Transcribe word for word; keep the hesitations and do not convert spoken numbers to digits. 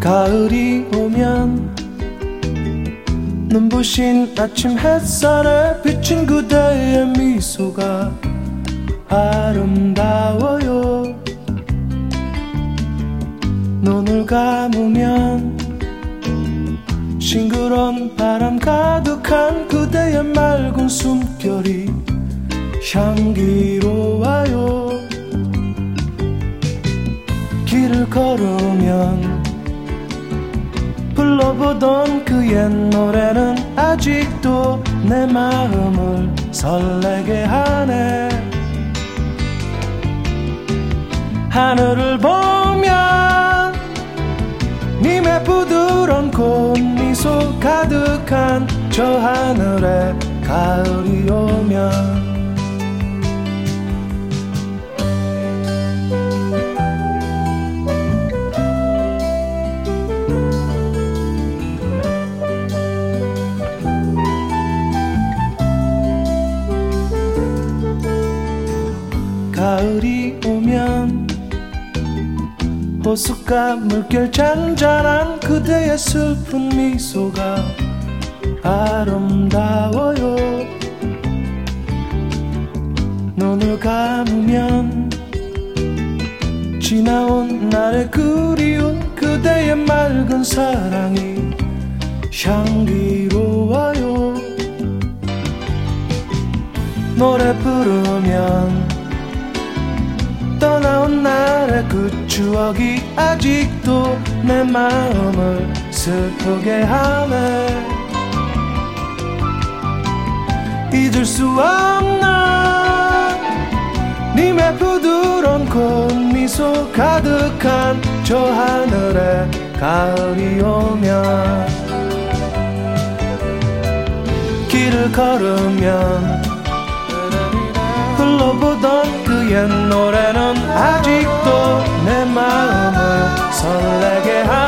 가을이 오면 눈부신 아침 햇살에 비친 그대의 미소가 아름다워요. 눈을 감으면 싱그러운 바람 가득한 그대의 맑은 숨결이 향기로워요. 길을 걸으면 불러보던 그 옛 노래는 아직도 내 마음을 설레게 하네. 하늘을 보면 님의 부드러운 꽃미소 가득한 저 하늘에 가을이 오면 가을이 오면 호숫가 물결 잔잔한 그대의 슬픈 미소가 아름다워요. 눈을 감으면 지나온 날의 그리운 그대의 맑은 사랑이 향기로워요. 노래 부르면 떠나온 날의 그 추억이 아직도 내 마음을 슬프게 하네. 잊을 수 없는 님의 부드러운 꽃미소 가득한 저 하늘에 가을이 오면 길을 걸으면 불러보던 그 옛 노래는 아직도 내 마음을 설레게 하네.